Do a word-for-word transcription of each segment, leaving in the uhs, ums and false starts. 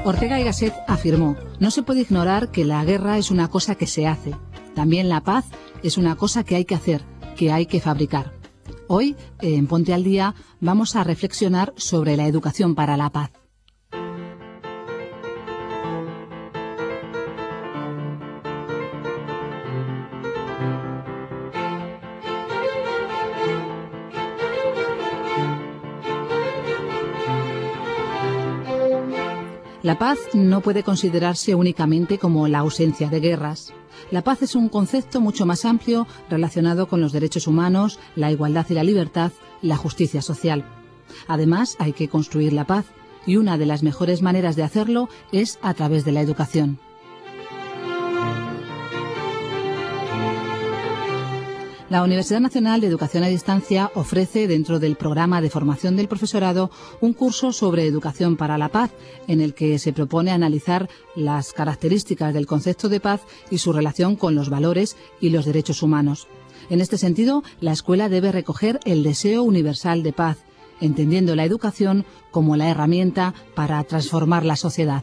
Ortega y Gasset afirmó: no se puede ignorar que la guerra es una cosa que se hace. También la paz es una cosa que hay que hacer, que hay que fabricar. Hoy, en Ponte al Día, vamos a reflexionar sobre la educación para la paz. La paz no puede considerarse únicamente como la ausencia de guerras. La paz es un concepto mucho más amplio relacionado con los derechos humanos, la igualdad y la libertad, la justicia social. Además, hay que construir la paz, y una de las mejores maneras de hacerlo es a través de la educación. La Universidad Nacional de Educación a Distancia ofrece, dentro del programa de formación del profesorado, un curso sobre educación para la paz, en el que se propone analizar las características del concepto de paz y su relación con los valores y los derechos humanos. En este sentido, la escuela debe recoger el deseo universal de paz, entendiendo la educación como la herramienta para transformar la sociedad.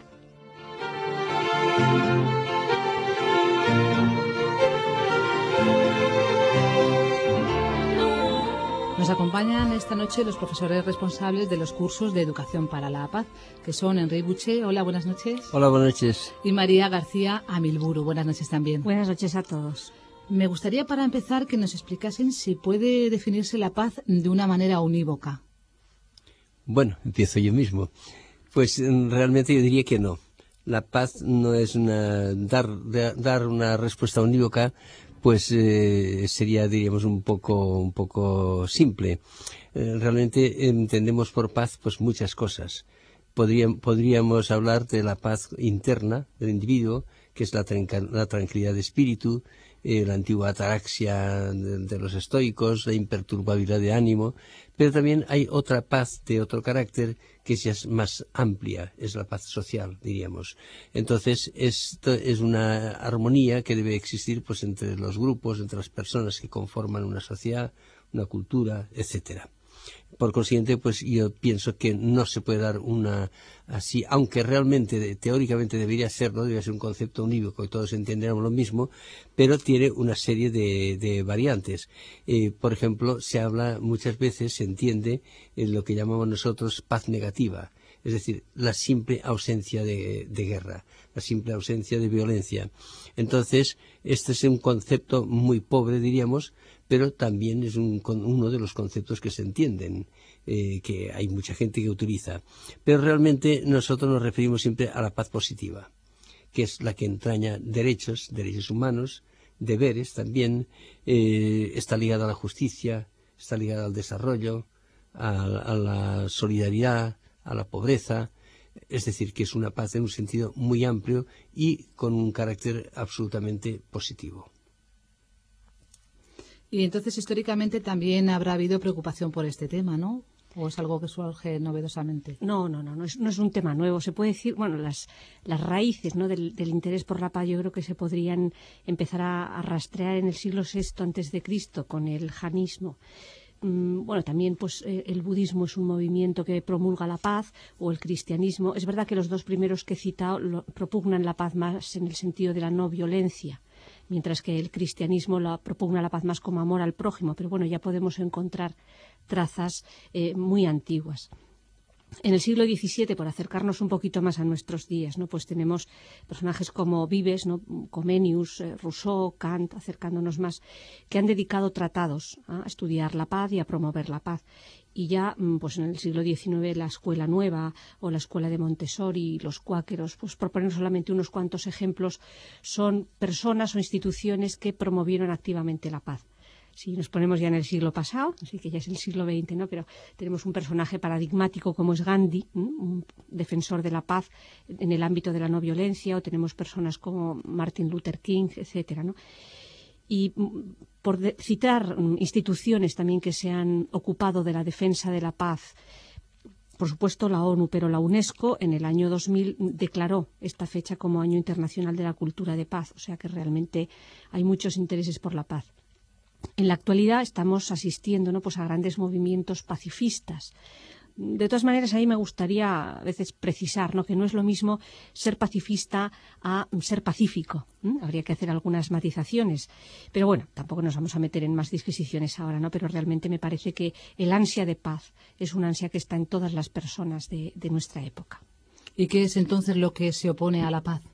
Nos acompañan esta noche los profesores responsables de los cursos de Educación para la Paz, que son Enrique Buché. Hola, buenas noches. Hola, buenas noches. Y María García Amilburu. Buenas noches también. Buenas noches a todos. Me gustaría, para empezar, que nos explicasen si puede definirse la paz de una manera unívoca. Bueno, empiezo yo mismo. Pues realmente yo diría que no. La paz no es una dar, dar una respuesta unívoca. Pues eh, sería, diríamos, un poco, un poco simple. Eh, realmente entendemos por paz pues muchas cosas. Podríamos, podríamos hablar de la paz interna del individuo, que es la, la tranquilidad de espíritu, eh, la antigua ataraxia de, de los estoicos, la imperturbabilidad de ánimo, pero también hay otra paz de otro carácter que es más amplia, es la paz social, diríamos. Entonces, esto es una armonía que debe existir pues entre los grupos, entre las personas que conforman una sociedad, una cultura, etcétera. Por consiguiente, pues yo pienso que no se puede dar una así, aunque realmente, teóricamente debería serlo, debería ser un concepto unívoco y todos entendiéramos lo mismo, pero tiene una serie de, de variantes. Eh, por ejemplo, se habla muchas veces, se entiende en lo que llamamos nosotros paz negativa, es decir, la simple ausencia de, de guerra, la simple ausencia de violencia. Entonces, este es un concepto muy pobre, diríamos, pero también es un, uno de los conceptos que se entienden, eh, que hay mucha gente que utiliza. Pero realmente nosotros nos referimos siempre a la paz positiva, que es la que entraña derechos, derechos humanos, deberes también, eh, está ligada a la justicia, está ligada al desarrollo, a, a la solidaridad, a la pobreza. Es decir, que es una paz en un sentido muy amplio y con un carácter absolutamente positivo. Y entonces, históricamente, también habrá habido preocupación por este tema, ¿no? ¿O es algo que surge novedosamente? No, no, no, no es, no es un tema nuevo. Se puede decir, bueno, las, las raíces, ¿no?, del, del interés por la paz, yo creo que se podrían empezar a, a rastrear en el siglo sexto antes de Cristo con el janismo. Bueno, también pues eh, el budismo es un movimiento que promulga la paz, o el cristianismo. Es verdad que los dos primeros que he citado lo, propugnan la paz más en el sentido de la no violencia, mientras que el cristianismo la, propugna la paz más como amor al prójimo, pero bueno, ya podemos encontrar trazas eh, muy antiguas. En el siglo diecisiete, por acercarnos un poquito más a nuestros días, ¿no?, pues tenemos personajes como Vives, ¿no?, Comenius, eh, Rousseau, Kant, acercándonos más, que han dedicado tratados ¿eh? a estudiar la paz y a promover la paz. Y ya pues en el siglo diecinueve la Escuela Nueva o la Escuela de Montessori y los cuáqueros, pues por poner solamente unos cuantos ejemplos, son personas o instituciones que promovieron activamente la paz. Si nos ponemos ya en el siglo pasado, así que ya es el siglo veinte, ¿no?, pero tenemos un personaje paradigmático como es Gandhi, ¿no?, un defensor de la paz en el ámbito de la no violencia, o tenemos personas como Martin Luther King, etcétera, ¿no? Y por de, citar instituciones también que se han ocupado de la defensa de la paz, por supuesto la ONU, pero la UNESCO en el año dos mil declaró esta fecha como Año Internacional de la Cultura de Paz, o sea que realmente hay muchos intereses por la paz. En la actualidad estamos asistiendo, ¿no?, pues a grandes movimientos pacifistas. De todas maneras, a mí me gustaría a veces precisar, ¿no?, que no es lo mismo ser pacifista a ser pacífico. ¿Mm? Habría que hacer algunas matizaciones. Pero bueno, tampoco nos vamos a meter en más disquisiciones ahora, ¿no? Pero realmente me parece que el ansia de paz es un ansia que está en todas las personas de, de nuestra época. ¿Y qué es entonces lo que se opone a la paz?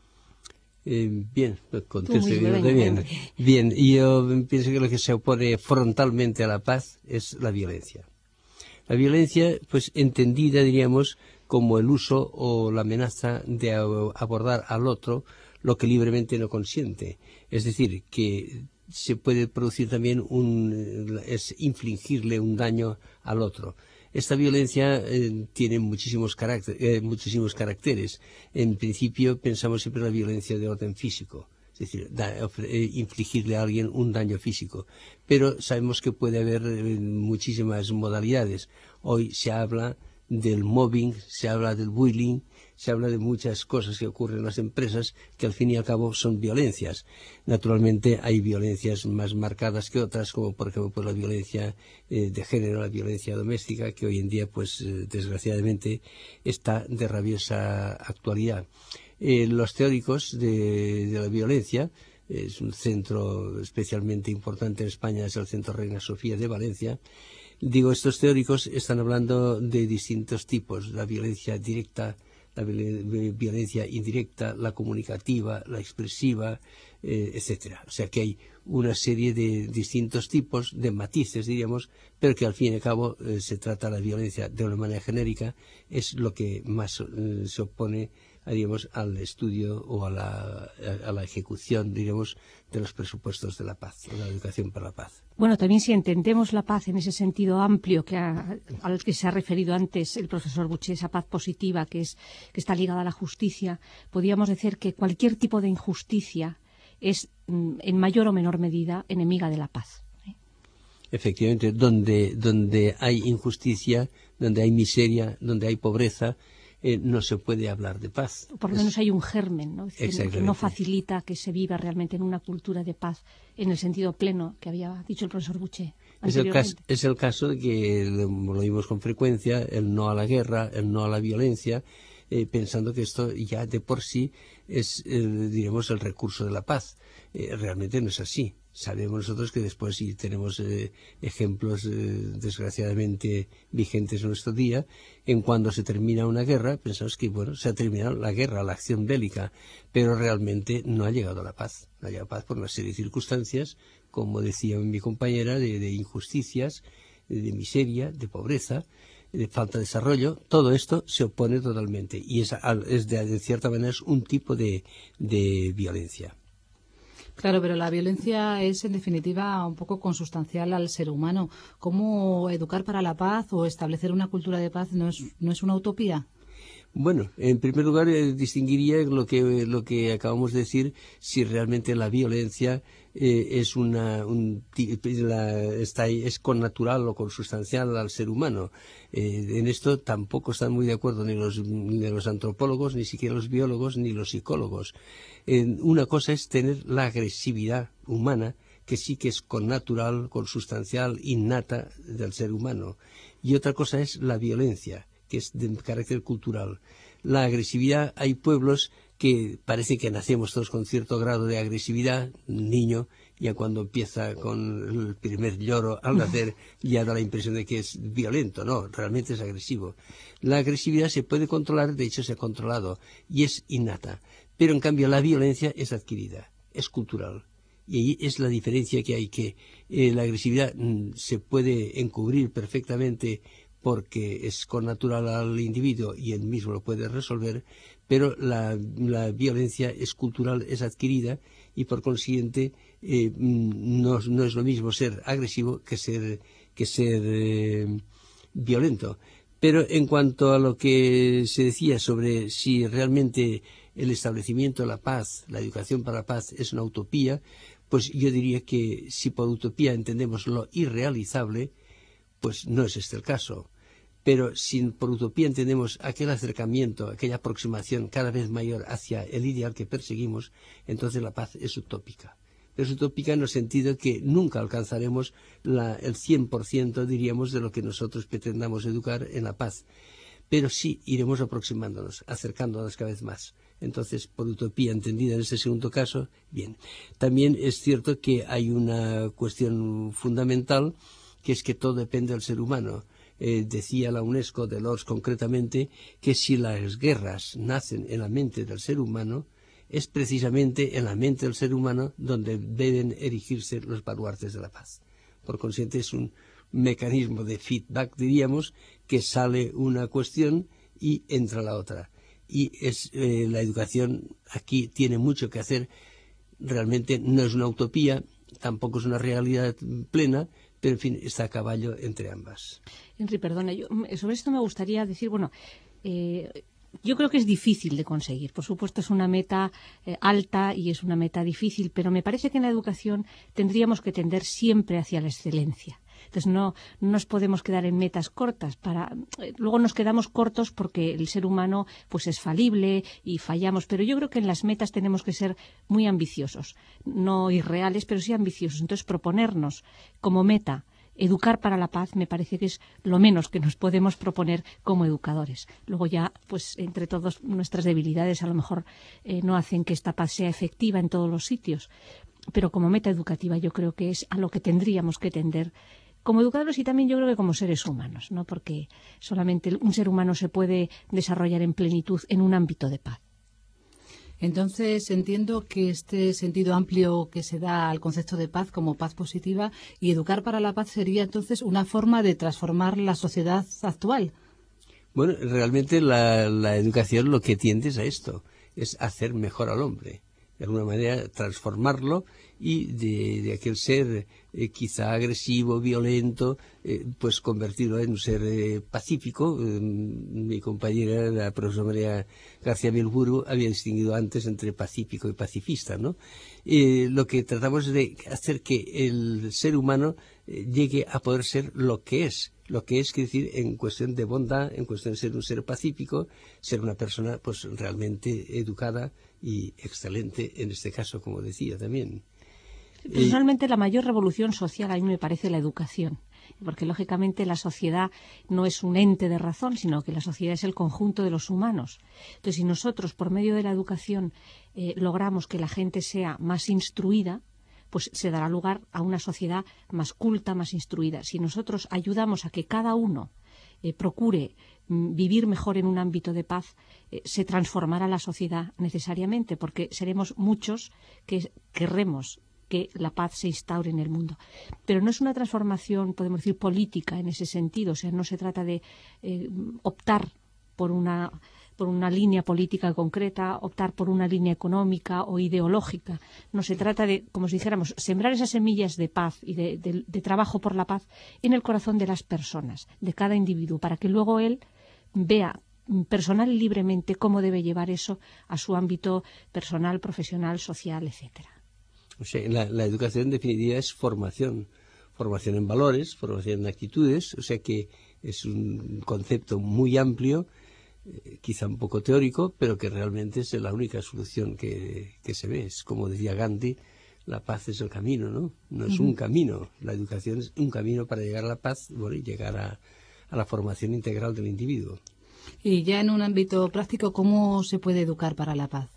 Eh, bien, contesto mismo, venga, bien. venga. Bien, y yo pienso que lo que se opone frontalmente a la paz es la violencia. La violencia, pues entendida, diríamos, como el uso o la amenaza de abordar al otro lo que libremente no consiente. Es decir, que se puede producir también un, es infligirle un daño al otro. Esta violencia eh, tiene muchísimos, carácter, eh, muchísimos caracteres. En principio pensamos siempre en la violencia de orden físico. Es decir, da, eh, infligirle a alguien un daño físico. Pero sabemos que puede haber eh, muchísimas modalidades. Hoy se habla del mobbing, se habla del bullying, se habla de muchas cosas que ocurren en las empresas que al fin y al cabo son violencias. Naturalmente hay violencias más marcadas que otras, como por ejemplo pues, la violencia eh, de género, la violencia doméstica, que hoy en día pues eh, desgraciadamente está de rabiosa actualidad. Eh, los teóricos de, de la violencia, es un centro especialmente importante en España, es el Centro Reina Sofía de Valencia. Digo, estos teóricos están hablando de distintos tipos, la violencia directa, la violencia indirecta, la comunicativa, la expresiva, eh, etcétera. O sea que hay una serie de distintos tipos, de matices, diríamos, pero que al fin y al cabo eh, se trata la violencia de una manera genérica, es lo que más eh, se opone, diríamos, al estudio o a la, a, a la ejecución, diríamos, de los presupuestos de la paz, o de la educación para la paz. Bueno, también si entendemos la paz en ese sentido amplio que ha, al que se ha referido antes el profesor Bouchet, esa paz positiva que es que está ligada a la justicia, podríamos decir que cualquier tipo de injusticia es en mayor o menor medida enemiga de la paz. Efectivamente, donde, donde hay injusticia, donde hay miseria, donde hay pobreza, Eh, no se puede hablar de paz. Por lo menos hay un germen, ¿no? Es decir, que no facilita que se viva realmente en una cultura de paz en el sentido pleno que había dicho el profesor Bouchet. Es el, caso, es el caso de que lo, lo vimos con frecuencia, el no a la guerra, el no a la violencia, eh, pensando que esto ya de por sí es, eh, diremos, el recurso de la paz. Eh, realmente no es así. Sabemos nosotros que después sí tenemos eh, ejemplos eh, desgraciadamente vigentes en nuestro día, en cuando se termina una guerra, pensamos que bueno, se ha terminado la guerra, la acción bélica, pero realmente no ha llegado a la paz. No ha llegado a la paz por una serie de circunstancias, como decía mi compañera, de, de injusticias, de, de miseria, de pobreza, de falta de desarrollo. Todo esto se opone totalmente y es, es de, de cierta manera es un tipo de, de violencia. Claro, pero la violencia es, en definitiva, un poco consustancial al ser humano. ¿Cómo educar para la paz o establecer una cultura de paz no es, no es una utopía? Bueno, en primer lugar, eh, distinguiría lo que, lo que acabamos de decir, si realmente la violencia eh, es una, un, la, está, es connatural o consustancial al ser humano. Eh, en esto tampoco están muy de acuerdo ni los, ni los antropólogos, ni siquiera los biólogos, ni los psicólogos. Eh, una cosa es tener la agresividad humana, que sí que es connatural, consustancial, innata del ser humano. Y otra cosa es la violencia, que es de carácter cultural. La agresividad, hay pueblos que parece que nacemos todos con cierto grado de agresividad, un niño, ya cuando empieza con el primer lloro al nacer, ya da la impresión de que es violento. No, realmente es agresivo. La agresividad se puede controlar, de hecho se ha controlado, y es innata. Pero en cambio la violencia es adquirida, es cultural. Y ahí es la diferencia que hay, que eh, la agresividad mm, se puede encubrir perfectamente porque es connatural al individuo y él mismo lo puede resolver, pero la, la violencia es cultural, es adquirida y por consiguiente eh, no, no es lo mismo ser agresivo que ser, que ser eh, violento. Pero en cuanto a lo que se decía sobre si realmente el establecimiento de la paz, la educación para la paz es una utopía, pues yo diría que si por utopía entendemos lo irrealizable, pues no es este el caso. Pero si por utopía entendemos aquel acercamiento, aquella aproximación cada vez mayor hacia el ideal que perseguimos, entonces la paz es utópica. es utópica en el sentido que nunca alcanzaremos la, el cien por ciento, diríamos, de lo que nosotros pretendamos educar en la paz. Pero sí iremos aproximándonos, acercándonos cada vez más. Entonces, por utopía entendida en ese segundo caso, bien. También es cierto que hay una cuestión fundamental, que es que todo depende del ser humano. Eh, decía la UNESCO, Delors concretamente, que si las guerras nacen en la mente del ser humano, es precisamente en la mente del ser humano donde deben erigirse los baluartes de la paz. Por consiguiente, es un mecanismo de feedback, diríamos, que sale una cuestión y entra la otra. Y es eh, la educación aquí tiene mucho que hacer. Realmente no es una utopía, tampoco es una realidad plena, pero en fin, está a caballo entre ambas. Henry, perdona, yo, sobre esto me gustaría decir, bueno, eh, yo creo que es difícil de conseguir. Por supuesto, es una meta eh, alta y es una meta difícil, pero me parece que en la educación tendríamos que tender siempre hacia la excelencia. Entonces no, no nos podemos quedar en metas cortas. Para, eh, luego nos quedamos cortos porque el ser humano pues es falible y fallamos. Pero yo creo que en las metas tenemos que ser muy ambiciosos. No irreales, pero sí ambiciosos. Entonces proponernos como meta educar para la paz me parece que es lo menos que nos podemos proponer como educadores. Luego ya, pues entre todos nuestras debilidades a lo mejor eh, no hacen que esta paz sea efectiva en todos los sitios. Pero como meta educativa yo creo que es a lo que tendríamos que tender como educadores y también yo creo que como seres humanos, ¿no? Porque solamente un ser humano se puede desarrollar en plenitud en un ámbito de paz. Entonces, entiendo que este sentido amplio que se da al concepto de paz como paz positiva y educar para la paz sería entonces una forma de transformar la sociedad actual. Bueno, realmente la, la educación lo que tiende es a esto, es hacer mejor al hombre. De alguna manera transformarlo y de, de aquel ser eh, quizá agresivo, violento, eh, pues convertirlo en un ser eh, pacífico. Eh, mi compañera, la profesora María García Bilburu, había distinguido antes entre pacífico y pacifista, ¿no? Eh, lo que tratamos es de hacer que el ser humano eh, llegue a poder ser lo que es. Lo que es, quiere decir, en cuestión de bondad, en cuestión de ser un ser pacífico, ser una persona pues realmente educada y excelente, en este caso, como decía también. Personalmente, eh, la mayor revolución social a mí me parece la educación, porque lógicamente la sociedad no es un ente de razón, sino que la sociedad es el conjunto de los humanos. Entonces, si nosotros, por medio de la educación, eh, logramos que la gente sea más instruida, pues se dará lugar a una sociedad más culta, más instruida. Si nosotros ayudamos a que cada uno eh, procure mm, vivir mejor en un ámbito de paz, eh, se transformará la sociedad necesariamente, porque seremos muchos que querremos que la paz se instaure en el mundo. Pero no es una transformación, podemos decir, política en ese sentido. O sea, no se trata de eh, optar por una... por una línea política concreta, optar por una línea económica o ideológica. No se trata de, como si dijéramos, sembrar esas semillas de paz y de, de, de trabajo por la paz en el corazón de las personas, de cada individuo, para que luego él vea personal y libremente cómo debe llevar eso a su ámbito personal, profesional, social, etcétera. O sea, la, la educación en definitiva es formación, formación en valores, formación en actitudes, o sea que es un concepto muy amplio, quizá un poco teórico, pero que realmente es la única solución que, que se ve. Es como decía Gandhi, la paz es el camino, ¿no? No es uh-huh. un camino. La educación es un camino para llegar a la paz, bueno, y llegar a, a la formación integral del individuo. Y ya en un ámbito práctico, ¿cómo se puede educar para la paz?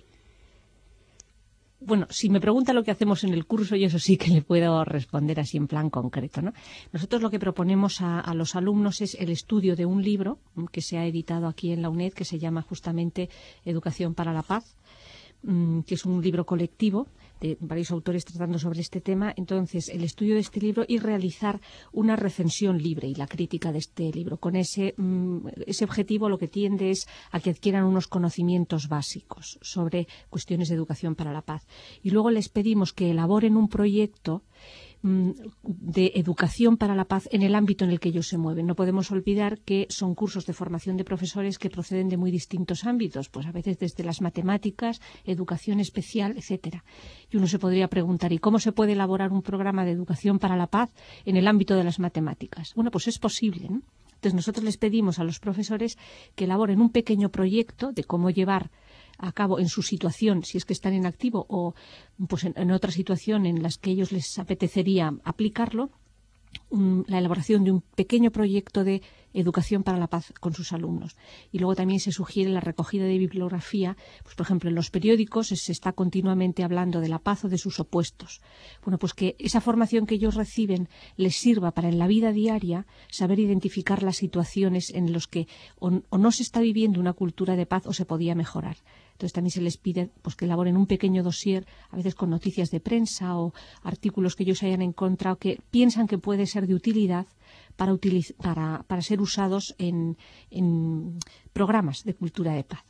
Bueno, si me pregunta lo que hacemos en el curso, yo eso sí que le puedo responder así en plan concreto, ¿no? Nosotros lo que proponemos a, a los alumnos es el estudio de un libro que se ha editado aquí en la UNED, que se llama justamente Educación para la Paz, que es un libro colectivo de varios autores tratando sobre este tema. Entonces, el estudio de este libro y realizar una recensión libre y la crítica de este libro. Con ese, ese objetivo lo que tiende es a que adquieran unos conocimientos básicos sobre cuestiones de educación para la paz. Y luego les pedimos que elaboren un proyecto de educación para la paz en el ámbito en el que ellos se mueven. No podemos olvidar que son cursos de formación de profesores que proceden de muy distintos ámbitos, pues a veces desde las matemáticas, educación especial, etcétera. Y uno se podría preguntar, ¿y cómo se puede elaborar un programa de educación para la paz en el ámbito de las matemáticas? Bueno, pues es posible, ¿no? Entonces nosotros les pedimos a los profesores que elaboren un pequeño proyecto de cómo llevar a cabo en su situación, si es que están en activo o pues en, en otra situación en las que ellos les apetecería aplicarlo, un, la elaboración de un pequeño proyecto de educación para la paz con sus alumnos. Y luego también se sugiere la recogida de bibliografía, pues por ejemplo en los periódicos se está continuamente hablando de la paz o de sus opuestos. Bueno, pues que esa formación que ellos reciben les sirva para en la vida diaria saber identificar las situaciones en las que o, o no se está viviendo una cultura de paz o se podía mejorar. Entonces también se les pide pues, que elaboren un pequeño dossier, a veces con noticias de prensa o artículos que ellos hayan encontrado que piensan que puede ser de utilidad para, utiliz para, para ser usados en, en programas de cultura de paz.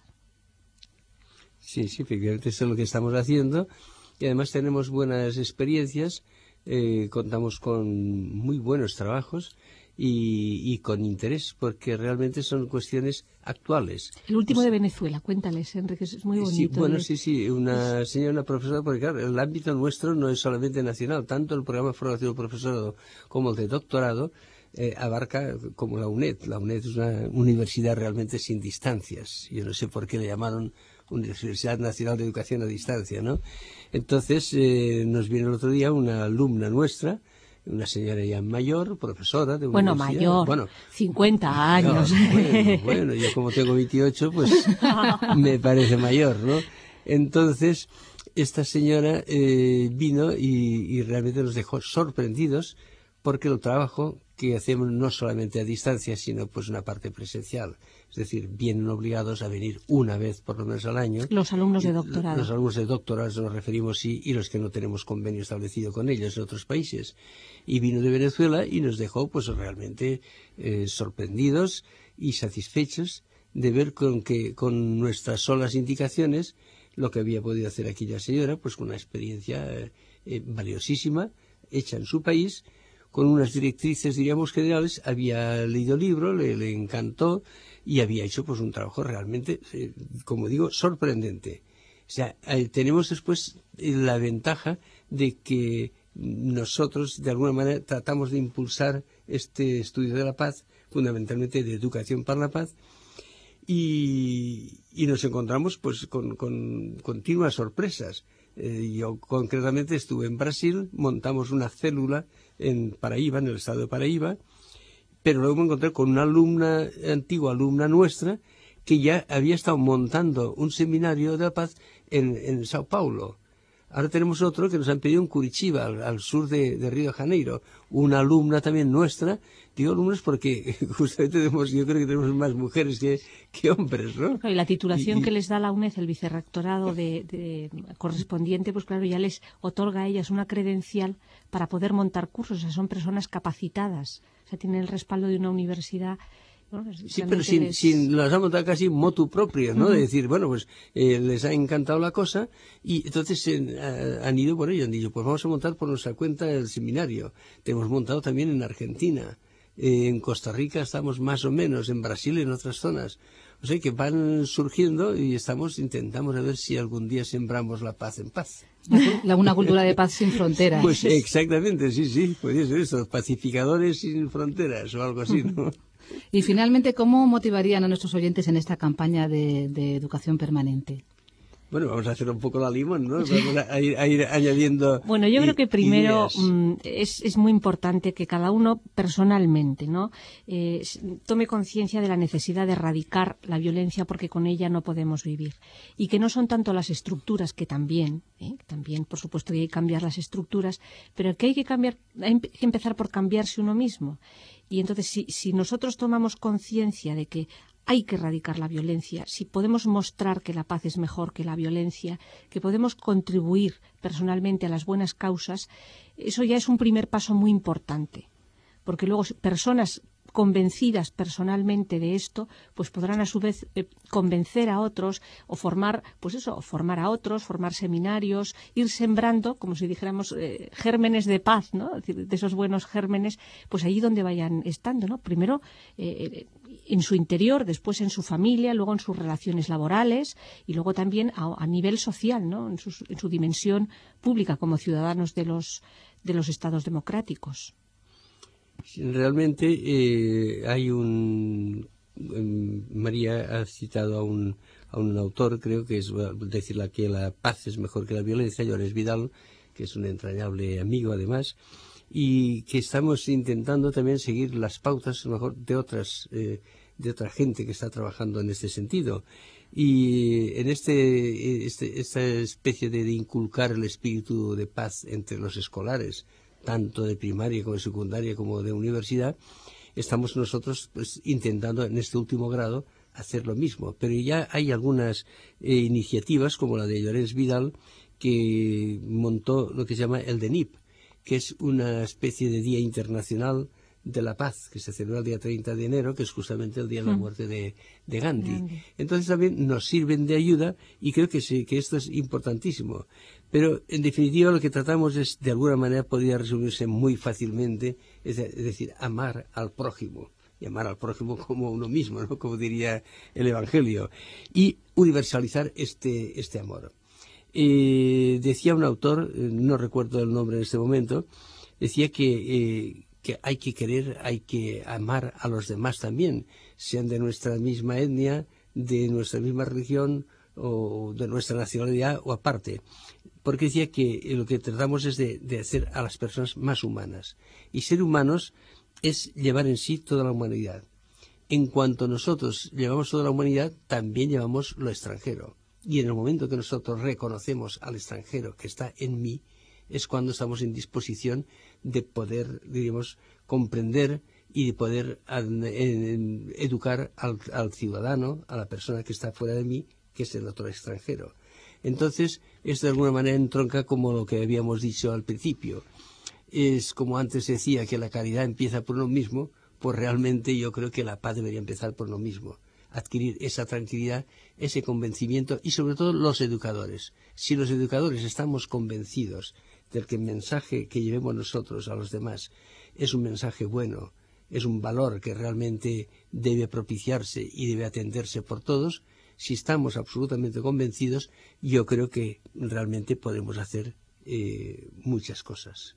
Sí, sí, efectivamente eso es lo que estamos haciendo y además tenemos buenas experiencias, eh, contamos con muy buenos trabajos y, y con interés porque realmente son cuestiones actuales. El último pues, de Venezuela, cuéntales, Enrique, es muy bonito. Sí, bueno, de... sí, sí, una señora, una profesora, porque claro, el ámbito nuestro no es solamente nacional, tanto el programa de formación del profesorado como el de doctorado eh, abarca como la UNED. La UNED es una universidad realmente sin distancias. Yo no sé por qué le llamaron Universidad Nacional de Educación a Distancia, ¿no? Entonces, eh, nos vino el otro día una alumna nuestra, una señora ya mayor, profesora de bueno, universidad. Mayor, bueno, cincuenta años. Bueno, bueno, yo como tengo veintiocho, pues me parece mayor, ¿no? Entonces, esta señora eh, vino y, y realmente nos dejó sorprendidos porque el trabajo que hacemos no solamente a distancia, sino pues una parte presencial. Es decir, vienen obligados a venir una vez por lo menos al año. Los alumnos de doctorado. Los alumnos de doctorado nos referimos, sí, y los que no tenemos convenio establecido con ellos en otros países. Y vino de Venezuela y nos dejó pues realmente eh, sorprendidos y satisfechos de ver con que con nuestras solas indicaciones lo que había podido hacer aquella señora, pues con una experiencia eh, eh, valiosísima, hecha en su país, con unas directrices, diríamos, generales. Había leído el libro, le, le encantó y había hecho pues un trabajo realmente, eh, como digo, sorprendente. O sea, eh, tenemos después eh, la ventaja de que nosotros, de alguna manera, tratamos de impulsar este estudio de la paz, fundamentalmente de educación para la paz, y, y nos encontramos pues con, con continuas sorpresas. Eh, yo concretamente estuve en Brasil, montamos una célula en Paraíba, en el estado de Paraíba, pero luego me encontré con una alumna, antigua alumna nuestra, que ya había estado montando un seminario de la paz en, en Sao Paulo. Ahora tenemos otro que nos han pedido en Curitiba, al, al sur de, de Río de Janeiro. Una alumna también nuestra, digo alumnas porque justamente tenemos, yo creo que tenemos más mujeres que, que hombres, ¿no? Y la titulación y, y... que les da la UNED, el vicerrectorado de, de, correspondiente, pues claro, ya les otorga a ellas una credencial para poder montar cursos. O sea, son personas capacitadas, o sea, tienen el respaldo de una universidad. Bueno, sí, pero sin, les... sin las ha montado casi motu propio, ¿no? Uh-huh. De decir, bueno, pues eh, les ha encantado la cosa y entonces eh, han ido por ello, han dicho, pues vamos a montar por nuestra cuenta el seminario. Te hemos montado también en Argentina, eh, en Costa Rica estamos más o menos, en Brasil y en otras zonas. O sea que van surgiendo y estamos, intentamos a ver si algún día sembramos la paz en paz. La, una cultura de paz sin fronteras. Pues exactamente, sí, sí, podría ser eso, pacificadores sin fronteras o algo así, ¿no? Y finalmente, ¿cómo motivarían a nuestros oyentes en esta campaña de, de educación permanente? Bueno, vamos a hacer un poco la limón, ¿no? Vamos a ir, a ir añadiendo. Bueno, yo creo que primero mm, es, es muy importante que cada uno personalmente, ¿no? Eh, tome conciencia de la necesidad de erradicar la violencia porque con ella no podemos vivir. Y que no son tanto las estructuras, que también, ¿eh? también por supuesto que hay que cambiar las estructuras, pero que hay que cambiar, hay que empezar por cambiarse uno mismo. Y entonces, si, si nosotros tomamos conciencia de que hay que erradicar la violencia, si podemos mostrar que la paz es mejor que la violencia, que podemos contribuir personalmente a las buenas causas, eso ya es un primer paso muy importante. Porque luego personas convencidas personalmente de esto, pues podrán a su vez eh, convencer a otros o formar, pues eso, formar a otros, formar seminarios, ir sembrando, como si dijéramos, eh, gérmenes de paz, ¿no? Es decir, de esos buenos gérmenes, pues allí donde vayan estando, ¿no? Primero eh, en su interior, después en su familia, luego en sus relaciones laborales y luego también a, a nivel social, ¿no? En su, en su dimensión pública como ciudadanos de los de los estados democráticos. Realmente eh, hay un... María ha citado a un, a un autor, creo que es decir que la paz es mejor que la violencia, Llorens Vidal, que es un entrañable amigo además, y que estamos intentando también seguir las pautas a lo mejor de otras eh, de otra gente que está trabajando en este sentido. Y en este, este esta especie de, de inculcar el espíritu de paz entre los escolares, tanto de primaria como de secundaria como de universidad, estamos nosotros pues intentando en este último grado hacer lo mismo. Pero ya hay algunas eh, iniciativas como la de Llorens Vidal, que montó lo que se llama el D E N I P, que es una especie de Día Internacional de la Paz, que se celebra el día treinta de enero, que es justamente el día de la muerte de, de Gandhi. Gandhi. Entonces también nos sirven de ayuda y creo que sí, que esto es importantísimo. Pero en definitiva lo que tratamos es, de alguna manera, podría resumirse muy fácilmente, es, de, es decir, amar al prójimo. Y amar al prójimo como uno mismo, ¿no? Como diría el Evangelio. Y universalizar este, este amor. Eh, decía un autor, no recuerdo el nombre en este momento, decía que, eh, que hay que querer, hay que amar a los demás también, sean de nuestra misma etnia, de nuestra misma religión o de nuestra nacionalidad o aparte. Porque decía que lo que tratamos es de, de hacer a las personas más humanas. Y ser humanos es llevar en sí toda la humanidad. En cuanto nosotros llevamos toda la humanidad, también llevamos lo extranjero. Y en el momento que nosotros reconocemos al extranjero que está en mí, es cuando estamos en disposición de poder, diríamos, comprender y de poder en, en, educar al, al ciudadano, a la persona que está fuera de mí, que es el otro extranjero. Entonces, esto de alguna manera entronca como lo que habíamos dicho al principio. Es como antes decía que la caridad empieza por uno mismo, pues realmente yo creo que la paz debería empezar por uno mismo. Adquirir esa tranquilidad, ese convencimiento y sobre todo los educadores. Si los educadores estamos convencidos de que el mensaje que llevemos nosotros a los demás es un mensaje bueno, es un valor que realmente debe propiciarse y debe atenderse por todos, si estamos absolutamente convencidos, yo creo que realmente podemos hacer eh, muchas cosas.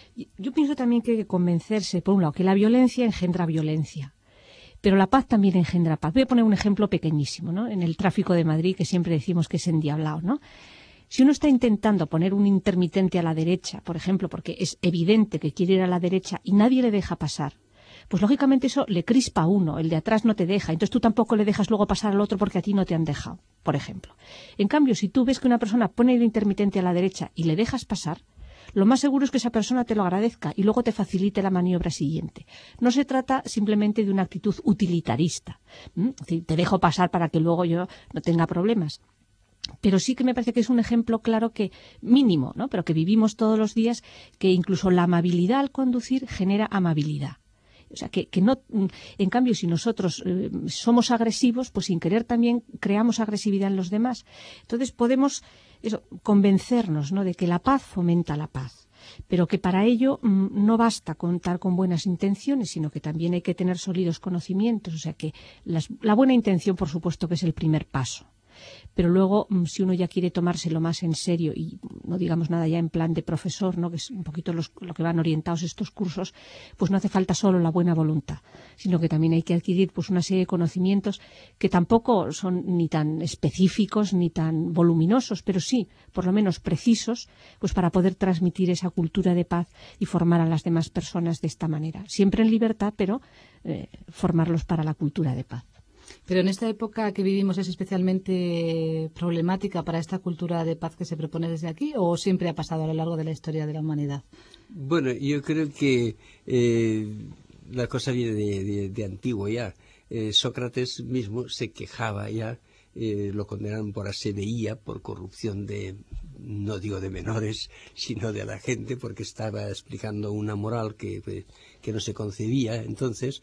Yo pienso también que hay que convencerse, por un lado, que la violencia engendra violencia. Pero la paz también engendra paz. Voy a poner un ejemplo pequeñísimo, ¿no? En el tráfico de Madrid, que siempre decimos que es endiablado, ¿no? Si uno está intentando poner un intermitente a la derecha, por ejemplo, porque es evidente que quiere ir a la derecha y nadie le deja pasar, pues lógicamente eso le crispa a uno, el de atrás no te deja, entonces tú tampoco le dejas luego pasar al otro porque a ti no te han dejado, por ejemplo. En cambio, si tú ves que una persona pone el intermitente a la derecha y le dejas pasar, lo más seguro es que esa persona te lo agradezca y luego te facilite la maniobra siguiente. No se trata simplemente de una actitud utilitarista. ¿Mm? Es decir, te dejo pasar para que luego yo no tenga problemas. Pero sí que me parece que es un ejemplo claro que, mínimo, ¿no? Pero que vivimos todos los días, que incluso la amabilidad al conducir genera amabilidad. O sea, que, que no, en cambio, si nosotros eh, somos agresivos, pues sin querer también creamos agresividad en los demás. Entonces podemos eso, convencernos, ¿no?, de que la paz fomenta la paz, pero que para ello mmm, no basta contar con buenas intenciones, sino que también hay que tener sólidos conocimientos. O sea, que las, la buena intención, por supuesto, que es el primer paso. Pero luego, si uno ya quiere tomárselo más en serio y no digamos nada ya en plan de profesor, ¿no?, que es un poquito los, lo que van orientados estos cursos, pues no hace falta solo la buena voluntad, sino que también hay que adquirir pues una serie de conocimientos que tampoco son ni tan específicos ni tan voluminosos, pero sí, por lo menos precisos, pues para poder transmitir esa cultura de paz y formar a las demás personas de esta manera. Siempre en libertad, pero eh, formarlos para la cultura de paz. Pero en esta época que vivimos, ¿es especialmente problemática para esta cultura de paz que se propone desde aquí o siempre ha pasado a lo largo de la historia de la humanidad? Bueno, yo creo que eh, la cosa viene de, de, de antiguo ya. Eh, Sócrates mismo se quejaba ya, eh, lo condenaron por asebía, por corrupción de, no digo de menores, sino de la gente, porque estaba explicando una moral que, que no se concebía entonces.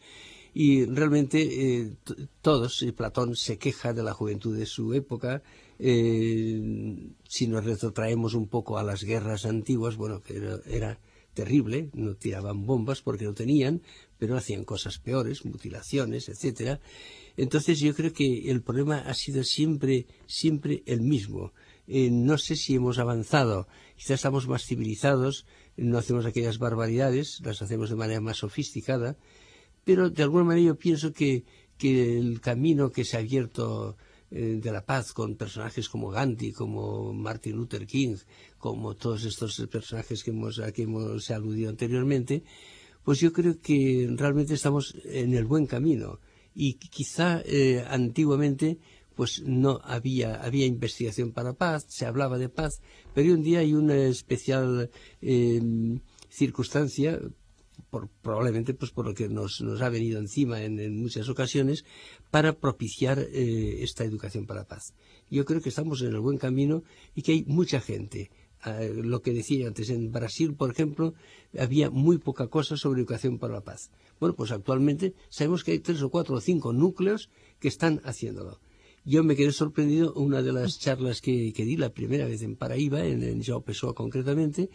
Y realmente eh, todos, y Platón se queja de la juventud de su época. Eh, si nos retrotraemos un poco a las guerras antiguas, bueno, que era, era terrible, no tiraban bombas porque no tenían, pero hacían cosas peores, mutilaciones, etcétera. Entonces yo creo que el problema ha sido siempre, siempre el mismo. Eh, no sé si hemos avanzado, quizás estamos más civilizados, no hacemos aquellas barbaridades, las hacemos de manera más sofisticada, pero de alguna manera yo pienso que, que el camino que se ha abierto eh, de la paz con personajes como Gandhi, como Martin Luther King, como todos estos personajes que hemos, a que hemos aludido anteriormente, pues yo creo que realmente estamos en el buen camino. Y quizá eh, antiguamente pues no había había investigación para paz, se hablaba de paz, pero hoy en día hay una especial eh, circunstancia, por, probablemente pues por lo que nos, nos ha venido encima en, en muchas ocasiones, para propiciar eh, esta educación para la paz. Yo creo que estamos en el buen camino y que hay mucha gente. Eh, lo que decía antes, en Brasil, por ejemplo, había muy poca cosa sobre educación para la paz. Bueno, pues actualmente sabemos que hay tres o cuatro o cinco núcleos que están haciéndolo. Yo me quedé sorprendido una de las charlas que, que di la primera vez en Paraíba, en, en João Pessoa concretamente,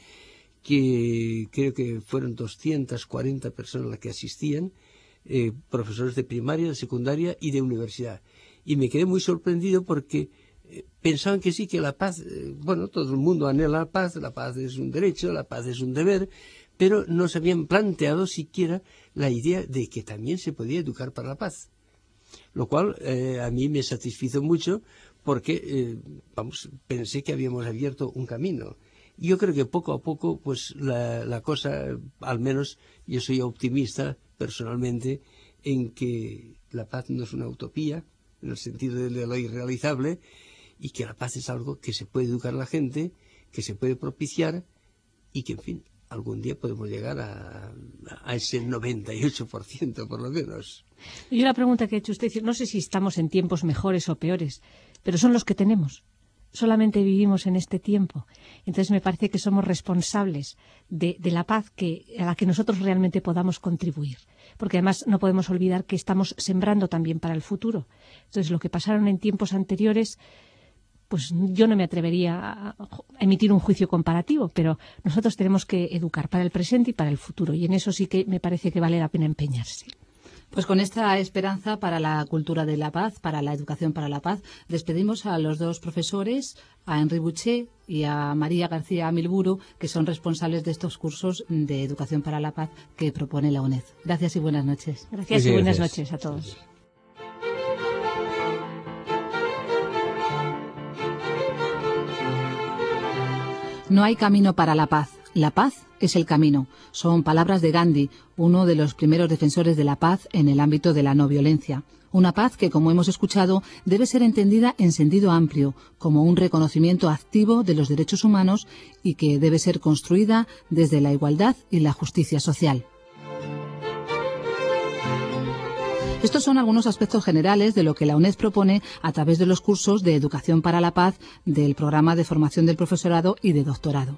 que creo que fueron doscientas cuarenta personas las que asistían, eh, profesores de primaria, de secundaria y de universidad. Y me quedé muy sorprendido porque eh, pensaban que sí, que la paz, eh, bueno, todo el mundo anhela la paz, la paz es un derecho, la paz es un deber, pero no se habían planteado siquiera la idea de que también se podía educar para la paz. Lo cual eh, a mí me satisfizo mucho porque, eh, vamos, pensé que habíamos abierto un camino. Y yo creo que poco a poco, pues la, la cosa, al menos yo soy optimista personalmente, en que la paz no es una utopía, en el sentido de lo irrealizable, y que la paz es algo que se puede educar a la gente, que se puede propiciar, y que, en fin, algún día podemos llegar a, a ese noventa y ocho por ciento por lo menos. Yo la pregunta que ha hecho usted, no sé si estamos en tiempos mejores o peores, pero son los que tenemos. Solamente vivimos en este tiempo. Entonces me parece que somos responsables de, de la paz que, a la que nosotros realmente podamos contribuir. Porque además no podemos olvidar que estamos sembrando también para el futuro. Entonces lo que pasaron en tiempos anteriores, pues yo no me atrevería a emitir un juicio comparativo, pero nosotros tenemos que educar para el presente y para el futuro. Y en eso sí que me parece que vale la pena empeñarse. Pues con esta esperanza para la cultura de la paz, para la educación para la paz, despedimos a los dos profesores, a Henri Boucher y a María García Milburu, que son responsables de estos cursos de educación para la paz que propone la UNED. Gracias y buenas noches. Gracias y buenas noches a todos. No hay camino para la paz. La paz es el camino. Son palabras de Gandhi, uno de los primeros defensores de la paz en el ámbito de la no violencia. Una paz que, como hemos escuchado, debe ser entendida en sentido amplio, como un reconocimiento activo de los derechos humanos y que debe ser construida desde la igualdad y la justicia social. Estos son algunos aspectos generales de lo que la UNED propone a través de los cursos de Educación para la Paz del programa de formación del profesorado y de doctorado.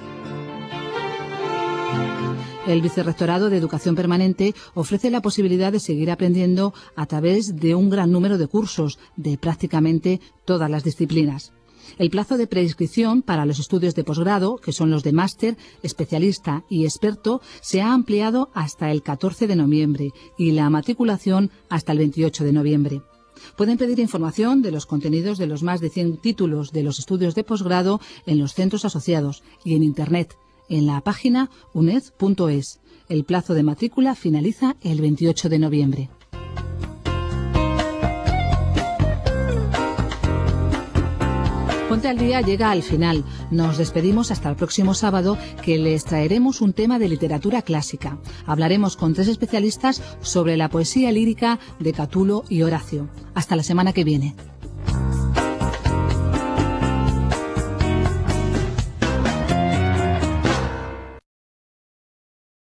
El Vicerrectorado de Educación Permanente ofrece la posibilidad de seguir aprendiendo a través de un gran número de cursos de prácticamente todas las disciplinas. El plazo de preinscripción para los estudios de posgrado, que son los de máster, especialista y experto, se ha ampliado hasta el catorce de noviembre y la matriculación hasta el veintiocho de noviembre. Pueden pedir información de los contenidos de los más de cien títulos de los estudios de posgrado en los centros asociados y en Internet, en la página uned punto es. El plazo de matrícula finaliza el veintiocho de noviembre. Ponte al Día llega al final. Nos despedimos hasta el próximo sábado, que les traeremos un tema de literatura clásica. Hablaremos con tres especialistas sobre la poesía lírica de Catulo y Horacio. Hasta la semana que viene.